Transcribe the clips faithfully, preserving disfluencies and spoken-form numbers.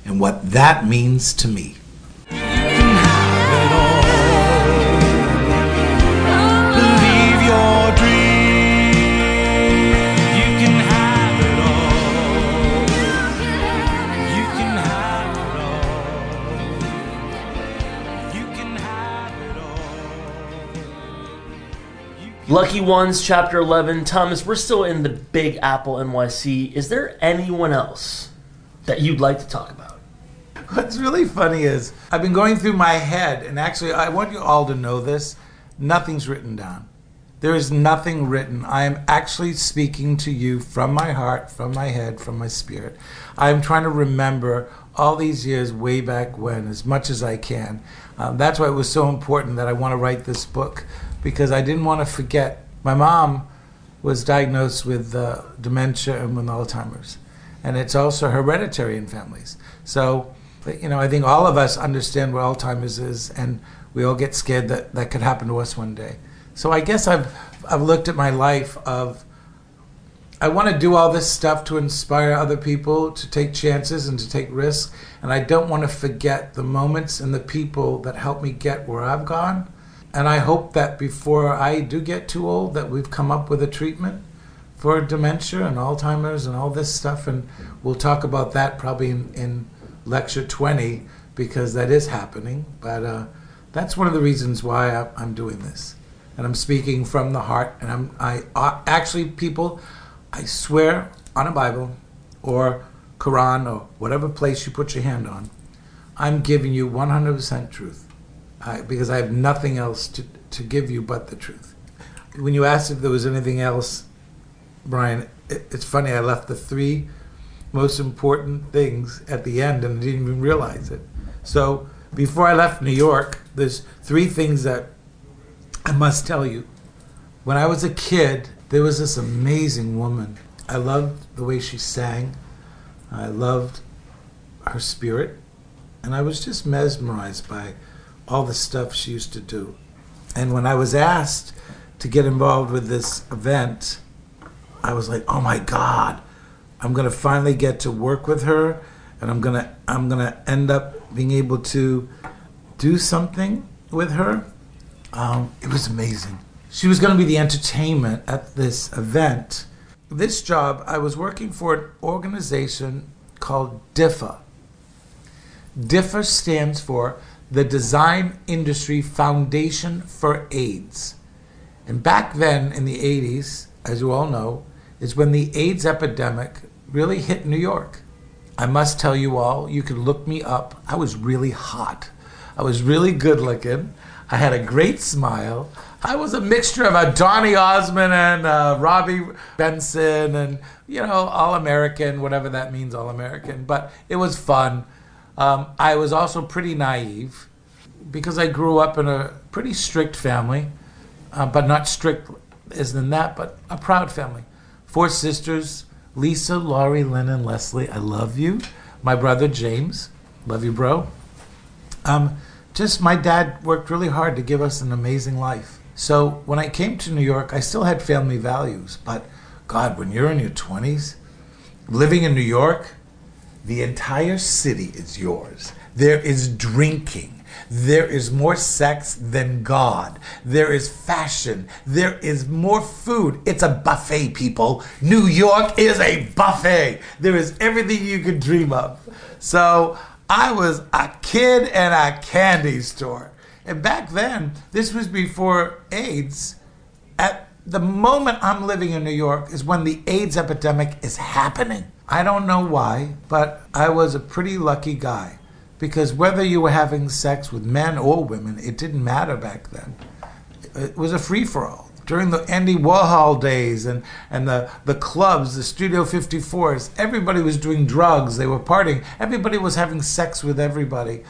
and what that means to me. Lucky Ones, Chapter eleven. Thomas, we're still in the Big Apple, N Y C. Is there anyone else that you'd like to talk about? What's really funny is I've been going through my head, and actually I want you all to know this. Nothing's written down. There is nothing written. I am actually speaking to you from my heart, from my head, from my spirit. I am trying to remember all these years way back when, as much as I can. Um, that's why it was so important that I want to write this book, because I didn't want to forget. My mom was diagnosed with uh, dementia and with Alzheimer's, and it's also hereditary in families. So, you know, I think all of us understand what Alzheimer's is, and we all get scared that that could happen to us one day. So I guess I've I've looked at my life of, I want to do all this stuff to inspire other people to take chances and to take risks, and I don't want to forget the moments and the people that helped me get where I've gone. And I hope that before I do get too old, that we've come up with a treatment for dementia and Alzheimer's and all this stuff, and we'll talk about that probably in, in lecture twenty, because that is happening. But uh, that's one of the reasons why I, I'm doing this, and I'm speaking from the heart. And I'm I uh, actually, people, I swear on a Bible or Quran or whatever place you put your hand on, I'm giving you one hundred percent truth. I, because I have nothing else to, to give you but the truth. When you asked if there was anything else, Brian, it, it's funny, I left the three most important things at the end and didn't even realize it. So before I left New York, there's three things that I must tell you. When I was a kid, there was this amazing woman. I loved the way she sang. I loved her spirit. And I was just mesmerized by all the stuff she used to do. And when I was asked to get involved with this event, I was like, oh my God, I'm gonna finally get to work with her, and I'm gonna I'm gonna end up being able to do something with her. Um, it was amazing. She was gonna be the entertainment at this event. This job, I was working for an organization called D I F A. D I F A stands for the Design Industry Foundation for AIDS. And back then in the eighties, as you all know, is when the AIDS epidemic really hit New York. I must tell you all, you can look me up. I was really hot. I was really good looking. I had a great smile. I was a mixture of a Donny Osmond and uh, Robbie Benson and, you know, all-American, whatever that means, all-American. But it was fun. Um, I was also pretty naive because I grew up in a pretty strict family, uh, but not strict as than that, but a proud family. Four sisters, Lisa, Laurie, Lynn, and Leslie. I love you. My brother, James. Love you, bro. Um, just my dad worked really hard to give us an amazing life. So when I came to New York, I still had family values. But God, when you're in your twenties, living in New York, the entire city is yours. There is drinking. There is more sex than God. There is fashion. There is more food. It's a buffet, people. New York is a buffet. There is everything you could dream of. So I was a kid in a candy store. And back then, this was before AIDS. At the moment I'm living in New York is when the AIDS epidemic is happening. I don't know why, but I was a pretty lucky guy, because whether you were having sex with men or women, it didn't matter back then. It was a free-for-all. During the Andy Warhol days and, and the, the clubs, the Studio fifty-fours, everybody was doing drugs, they were partying, everybody was having sex with everybody.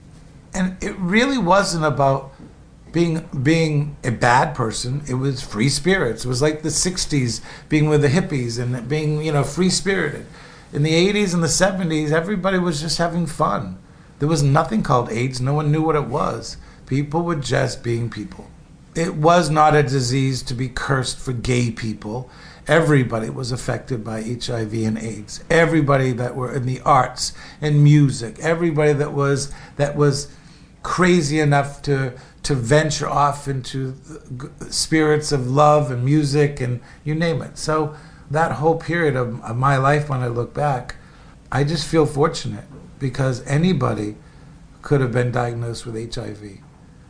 And it really wasn't about being being a bad person. It was free spirits. It was like the sixties, being with the hippies and being, you know, free-spirited. In the eighties and the seventies, everybody was just having fun. There was nothing called AIDS. No one knew what it was. People were just being people. It was not a disease to be cursed for gay people. Everybody was affected by H I V and AIDS. Everybody that were in the arts and music. Everybody that was that was crazy enough to to venture off into the spirits of love and music and you name it. So that whole period of, of my life, when I look back, I just feel fortunate because anybody could have been diagnosed with H I V,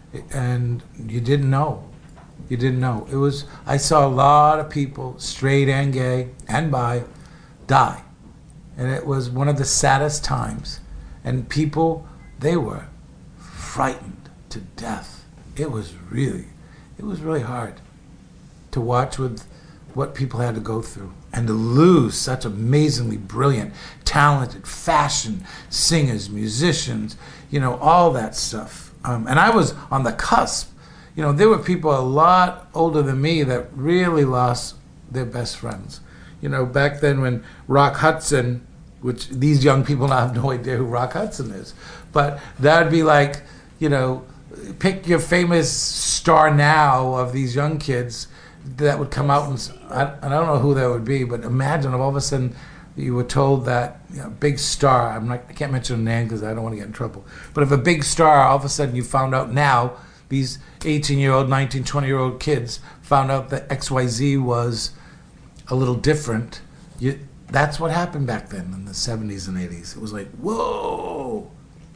and you didn't know. You didn't know. It was. I saw a lot of people, straight and gay and bi, die, and it was one of the saddest times. And people, they were frightened to death. It was really, it was really hard to watch with what people had to go through and to lose such amazingly brilliant, talented fashion singers, musicians, you know, all that stuff. Um, and I was on the cusp. You know, there were people a lot older than me that really lost their best friends. You know, back then when Rock Hudson, which these young people now have no idea who Rock Hudson is, but that would be like, you know, pick your famous star now of these young kids that would come out and, I, I don't know who that would be, but imagine if all of a sudden you were told that, you know, big star, I'm not, I can't mention a name because I don't want to get in trouble, but if a big star, all of a sudden you found out now, these eighteen-year-old, nineteen, twenty-year-old kids found out that X Y Z was a little different. You, that's what happened back then in the seventies and eighties. It was like, whoa.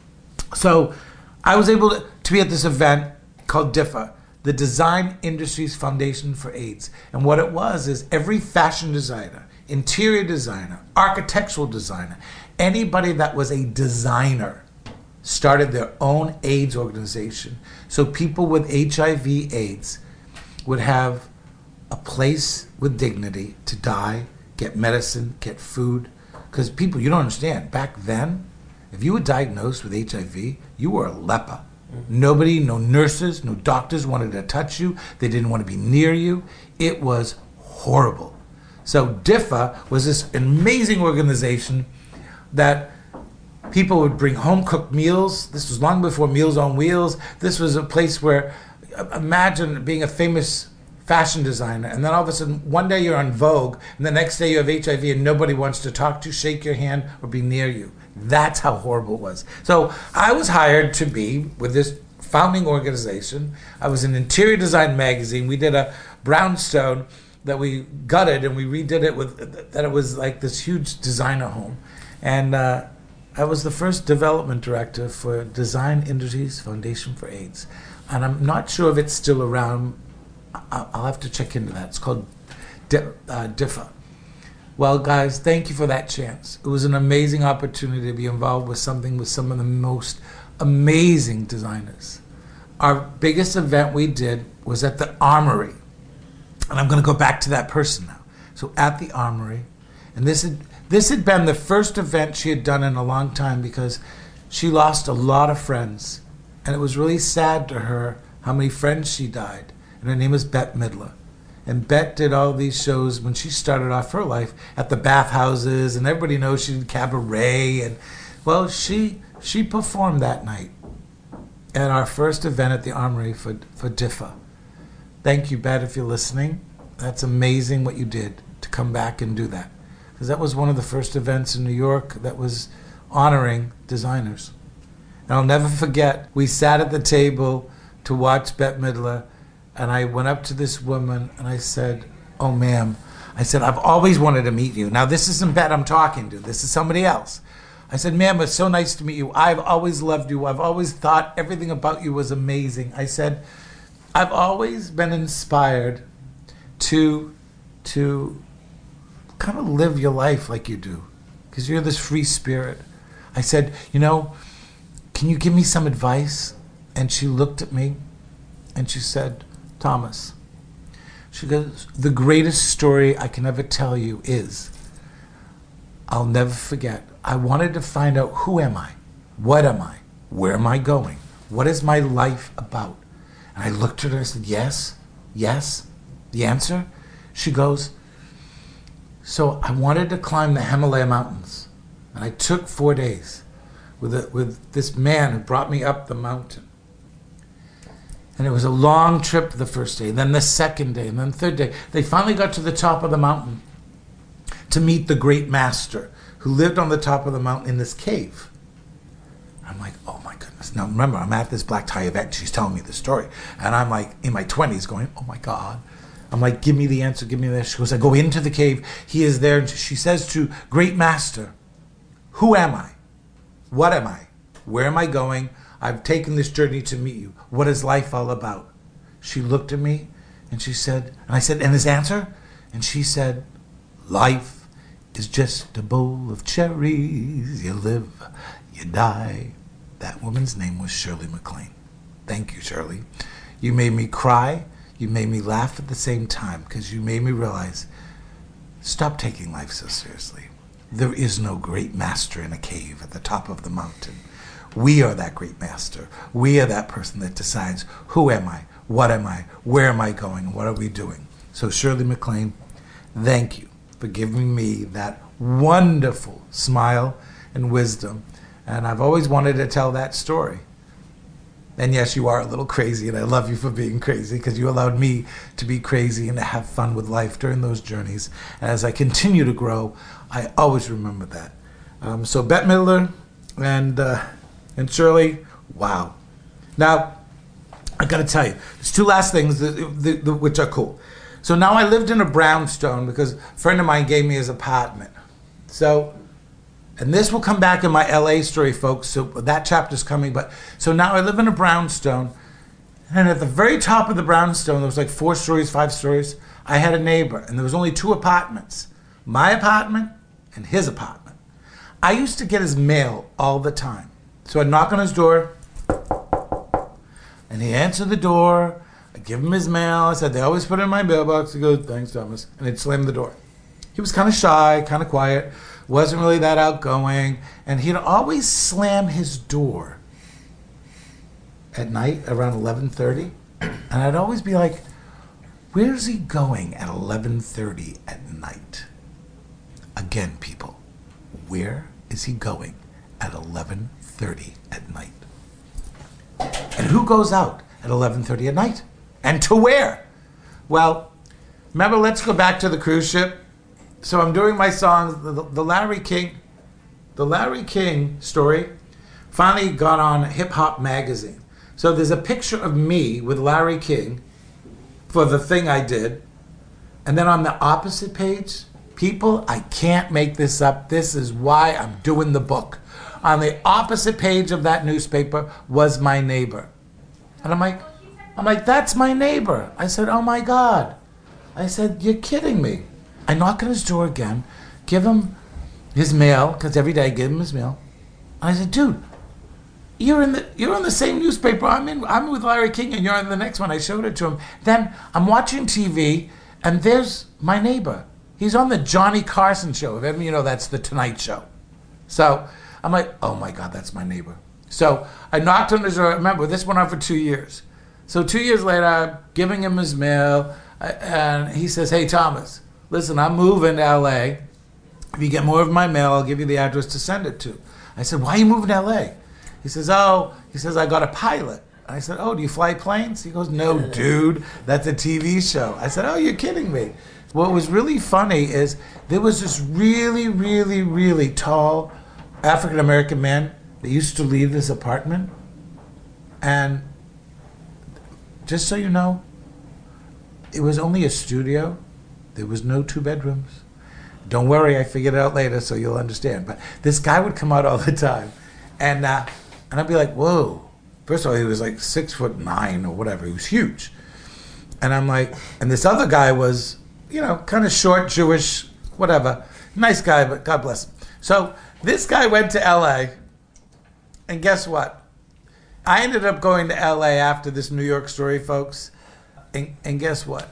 So I was able to, to be at this event called D I F A, the Design Industries Foundation for AIDS. And what it was is every fashion designer, interior designer, architectural designer, anybody that was a designer started their own AIDS organization. So people with H I V AIDS would have a place with dignity to die, get medicine, get food. Because people, you don't understand, back then, if you were diagnosed with H I V, you were a leper. Mm-hmm. Nobody, no nurses, no doctors wanted to touch you. They didn't want to be near you. It was horrible. So D I F A was this amazing organization that people would bring home-cooked meals. This was long before Meals on Wheels. This was a place where, imagine being a famous fashion designer, and then all of a sudden, one day you're on Vogue, and the next day you have H I V and nobody wants to talk to you, shake your hand, or be near you. That's how horrible it was. So I was hired to be with this founding organization. I was in Interior Design Magazine. We did a brownstone that we gutted, and we redid it with, that it was like this huge designer home. And uh, I was the first development director for Design Industries Foundation for AIDS. And I'm not sure if it's still around. I'll have to check into that. It's called D uh, D I F A. Well, guys, thank you for that chance. It was an amazing opportunity to be involved with something with some of the most amazing designers. Our biggest event we did was at the Armory. And I'm going to go back to that person now. So at the Armory, and this had, this had been the first event she had done in a long time because she lost a lot of friends. And it was really sad to her how many friends she died. And her name was Bette Midler. And Bette did all these shows when she started off her life at the bathhouses, and everybody knows she did cabaret. And well, she she performed that night at our first event at the Armory for, for D I F A. Thank you, Bette, if you're listening. That's amazing what you did to come back and do that. Because that was one of the first events in New York that was honoring designers. And I'll never forget, we sat at the table to watch Bette Midler, and I went up to this woman and I said, "Oh, ma'am," I said, "I've always wanted to meet you." Now, this isn't Bette I'm talking to. This is somebody else. I said, "Ma'am, it's so nice to meet you. I've always loved you. I've always thought everything about you was amazing." I said, "I've always been inspired to, to kind of live your life like you do, because you're this free spirit." I said, "You know, can you give me some advice?" And she looked at me and she said, "Thomas," she goes, "the greatest story I can ever tell you is, I'll never forget, I wanted to find out who am I? What am I? Where am I going? What is my life about?" And I looked at her and I said, "Yes, yes." The answer? She goes, "So I wanted to climb the Himalaya mountains. And I took four days with, a, with this man who brought me up the mountain. And it was a long trip the first day, then the second day, and then the third day. They finally got to the top of the mountain to meet the great master who lived on the top of the mountain in this cave. I'm like, oh my goodness. Now remember, I'm at this black tie event. She's telling me the story. And I'm like in my twenties going, oh my God. I'm like, give me the answer, give me this. She goes, I go into the cave. He is there. And she says to great master, who am I? What am I? Where am I going? I've taken this journey to meet you. What is life all about? She looked at me and she said, and I said, and his answer? And she said, life is just a bowl of cherries. You live, you die. That woman's name was Shirley MacLaine. Thank you, Shirley. You made me cry. You made me laugh at the same time because you made me realize, stop taking life so seriously. There is no great master in a cave at the top of the mountain. We are that great master. We are that person that decides, who am I? What am I? Where am I going? What are we doing? So Shirley MacLaine, thank you for giving me that wonderful smile and wisdom. And I've always wanted to tell that story. And yes, you are a little crazy, and I love you for being crazy because you allowed me to be crazy and to have fun with life during those journeys. And as I continue to grow, I always remember that. Um, so Bette Midler and... Uh, And Shirley, wow. Now, I got to tell you, there's two last things that, that, that, which are cool. So now I lived in a brownstone because a friend of mine gave me his apartment. So, and this will come back in my L A story, folks. So that chapter's coming. But so now I live in a brownstone. And at the very top of the brownstone, there was like four stories, five stories. I had a neighbor, and there was only two apartments. My apartment and his apartment. I used to get his mail all the time. So I'd knock on his door, and he answered the door. I'd give him his mail. I said, they always put it in my mailbox. He goes, thanks, Thomas. And he'd slam the door. He was kind of shy, kind of quiet, wasn't really that outgoing, and he'd always slam his door at night around eleven thirty. And I'd always be like, where's he going at eleven thirty at night? Again, people, where is he going at eleven thirty at night? And who goes out at eleven thirty at night? And to where? Well, remember, let's go back to the cruise ship. So I'm doing my songs. The, the Larry King, the Larry King story finally got on Hip Hop Magazine. So there's a picture of me with Larry King for the thing I did. And then on the opposite page, people, I can't make this up. This is why I'm doing the book. On the opposite page of that newspaper was my neighbor. And I'm like, I'm like, that's my neighbor. I said, oh my God. I said, you're kidding me. I knock on his door again, give him his mail, because every day I give him his mail. And I said, dude, you're in the you're in the same newspaper. I'm in I'm with Larry King and you're in the next one. I showed it to him. Then I'm watching T V and there's my neighbor. He's on the Johnny Carson show. If ever you know, that's the Tonight Show. So I'm like, oh my God, that's my neighbor. So I knocked on his door. Remember, this went on for two years. So two years later, I'm giving him his mail, and he says, hey, Thomas, listen, I'm moving to L A. If you get more of my mail, I'll give you the address to send it to. I said, why are you moving to L A? He says, oh, he says, I got a pilot. I said, oh, do you fly planes? He goes, no, dude, that's a T V show. I said, oh, you're kidding me. What was really funny is there was this really, really, really tall African-American man that used to leave this apartment. And just so you know, it was only a studio. There was no two bedrooms. Don't worry, I figured it out later, so you'll understand. But this guy would come out all the time. And uh, and I'd be like, whoa. First of all, he was like six foot nine or whatever. He was huge. And I'm like, and this other guy was, you know, kind of short, Jewish, whatever. Nice guy, but God bless him. So this guy went to L A, and guess what? I ended up going to L A after this New York story, folks. And, and guess what?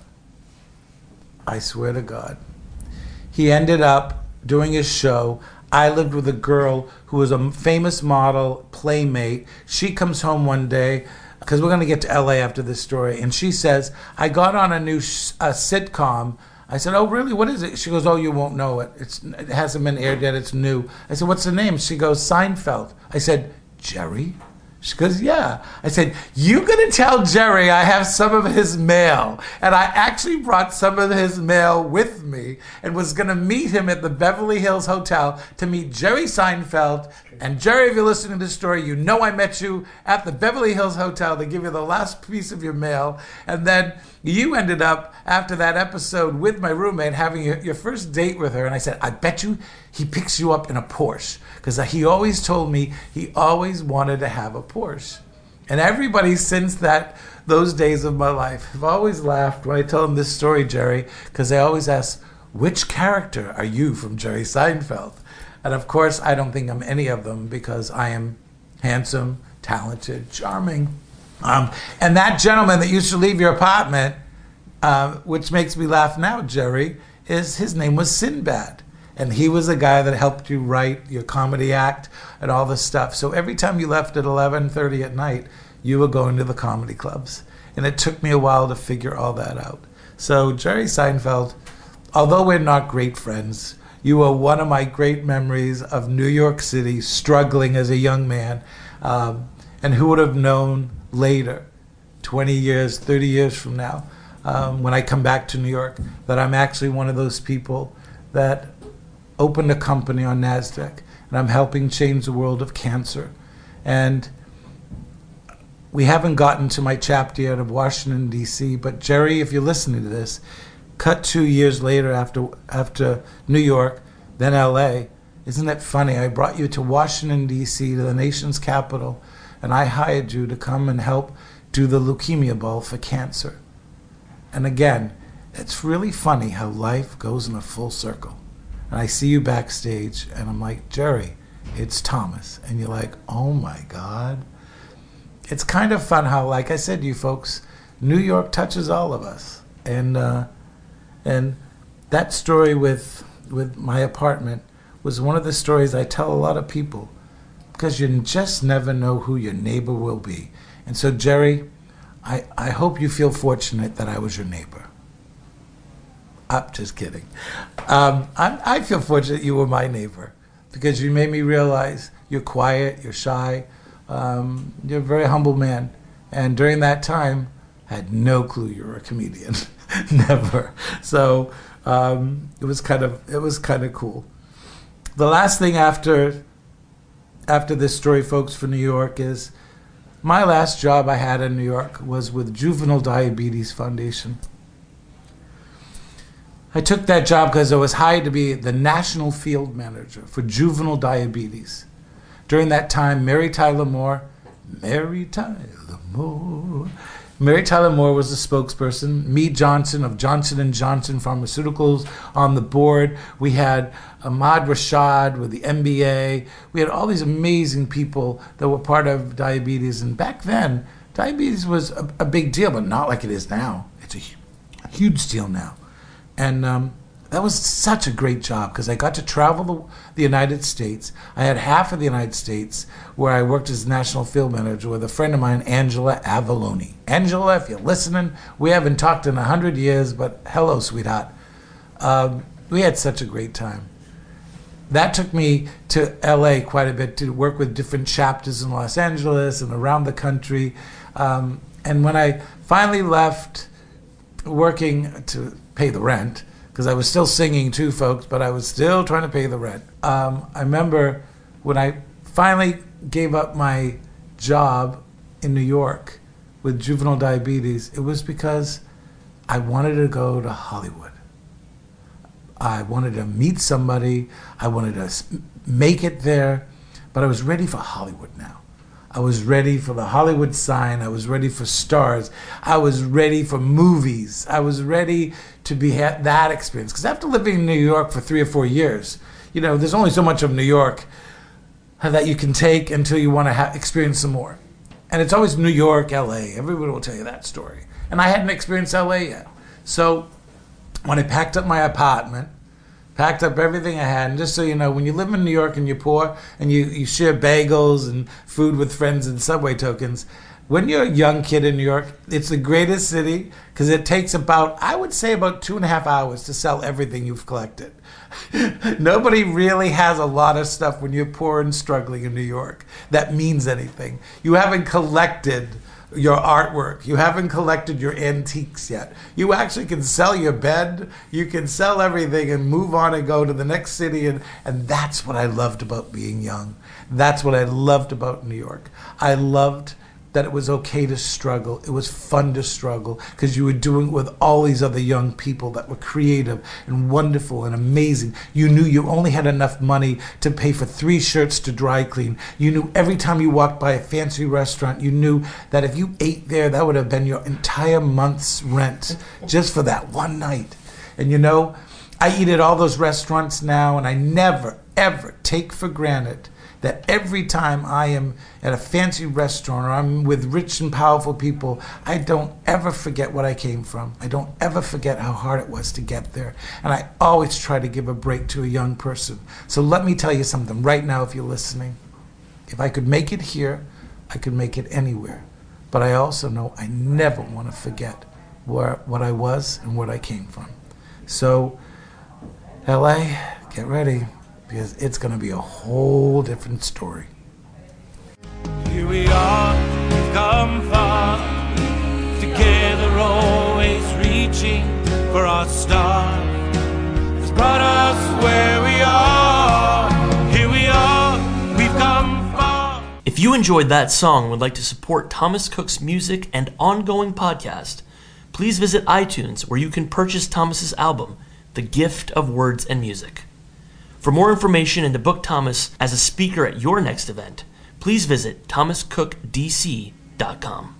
I swear to God, he ended up doing his show. I lived with a girl who was a famous model, playmate. She comes home one day, because we're going to get to L A after this story, and she says, I got on a new sh- a sitcom. I said, oh, really? What is it? She goes, oh, you won't know it. It's, it hasn't been aired yet. It's new. I said, what's the name? She goes, Seinfeld. I said, Jerry? She goes, yeah. I said, you gonna tell Jerry I have some of his mail? And I actually brought some of his mail with me and was gonna meet him at the Beverly Hills Hotel to meet Jerry Seinfeld. And Jerry, if you're listening to this story, you know I met you at the Beverly Hills Hotel to give you the last piece of your mail. And then you ended up, after that episode with my roommate, having your, your first date with her. And I said, I bet you he picks you up in a Porsche. Because he always told me he always wanted to have a Porsche. And everybody since that, those days of my life, have always laughed when I tell them this story, Jerry, because they always ask, which character are you from Jerry Seinfeld? And of course, I don't think I'm any of them because I am handsome, talented, charming. Um, and that gentleman that used to leave your apartment, uh, which makes me laugh now, Jerry, is his name was Sinbad. And he was the guy that helped you write your comedy act and all this stuff. So every time you left at eleven thirty at night, you were going to the comedy clubs. And it took me a while to figure all that out. So Jerry Seinfeld, although we're not great friends, you were one of my great memories of New York City, struggling as a young man. Um, and who would have known later, twenty years, thirty years from now, um, when I come back to New York, that I'm actually one of those people that opened a company on NASDAQ, and I'm helping change the world of cancer. And we haven't gotten to my chapter yet of Washington, D C, but Jerry, if you're listening to this, cut two years later after after New York, then L A. Isn't it funny? I brought you to Washington, D C, to the nation's capital, and I hired you to come and help do the Leukemia Bowl for cancer. And again, it's really funny how life goes in a full circle. And I see you backstage, and I'm like, Jerry, it's Thomas. And you're like, oh my God. It's kind of fun how, like I said to you folks, New York touches all of us. And uh, and that story with with my apartment was one of the stories I tell a lot of people, because you just never know who your neighbor will be. And so, Jerry, I, I hope you feel fortunate that I was your neighbor. I'm just kidding. Um, I, I feel fortunate you were my neighbor because you made me realize you're quiet, you're shy, um, you're a very humble man. And during that time, I had no clue you were a comedian, never. So um, it was kind of it was kind of cool. The last thing after after this story, folks, for New York is my last job I had in New York was with Juvenile Diabetes Foundation. I took that job because I was hired to be the national field manager for juvenile diabetes. During that time, Mary Tyler Moore, Mary Tyler Moore, Mary Tyler Moore was the spokesperson. Mead Johnson of Johnson and Johnson Pharmaceuticals on the board. We had Ahmad Rashad with the M B A. We had all these amazing people that were part of diabetes. And back then, diabetes was a, a big deal, but not like it is now. It's a, a huge deal now. And um, that was such a great job because I got to travel the, the United States. I had half of the United States where I worked as national field manager with a friend of mine, Angela Avallone. Angela, if you're listening, we haven't talked in a hundred years, but hello, sweetheart. Um, we had such a great time. That took me to L A quite a bit to work with different chapters in Los Angeles and around the country. Um, and when I finally left working to pay the rent, because I was still singing too, folks, but I was still trying to pay the rent. Um, I remember when I finally gave up my job in New York with juvenile diabetes, it was because I wanted to go to Hollywood. I wanted to meet somebody. I wanted to make it there, but I was ready for Hollywood now. I was ready for the Hollywood sign. I was ready for stars. I was ready for movies. I was ready to be ha- that experience. Because after living in New York for three or four years, you know, there's only so much of New York that you can take until you want to ha- experience some more. And it's always New York, L A. Everybody will tell you that story. And I hadn't experienced L A yet. So when I packed up my apartment, packed up everything I had, and just so you know, when you live in New York and you're poor and you, you share bagels and food with friends and subway tokens, when you're a young kid in New York, it's the greatest city because it takes about, I would say, about two and a half hours to sell everything you've collected. Nobody really has a lot of stuff when you're poor and struggling in New York that means anything. You haven't collected your artwork. You haven't collected your antiques yet. You actually can sell your bed. You can sell everything and move on and go to the next city. And, and that's what I loved about being young. That's what I loved about New York. I loved that it was okay to struggle. It was fun to struggle because you were doing it with all these other young people that were creative and wonderful and amazing. You knew you only had enough money to pay for three shirts to dry clean. You knew every time you walked by a fancy restaurant, you knew that if you ate there, that would have been your entire month's rent just for that one night. And you know, I eat at all those restaurants now, and I never, ever take for granted that every time I am at a fancy restaurant or I'm with rich and powerful people, I don't ever forget what I came from. I don't ever forget how hard it was to get there. And I always try to give a break to a young person. So let me tell you something right now if you're listening. If I could make it here, I could make it anywhere. But I also know I never want to forget where, what I was and where I came from. So, L A, get ready, because it's going to be a whole different story. Here we are, we've come far, together always reaching for our star. It's brought us where we are. Here we are, we've come far. If you enjoyed that song and would like to support Thomas Cook's music and ongoing podcast, please visit iTunes where you can purchase Thomas's album, The Gift of Words and Music. For more information and to book Thomas as a speaker at your next event, please visit thomas cook d c dot com.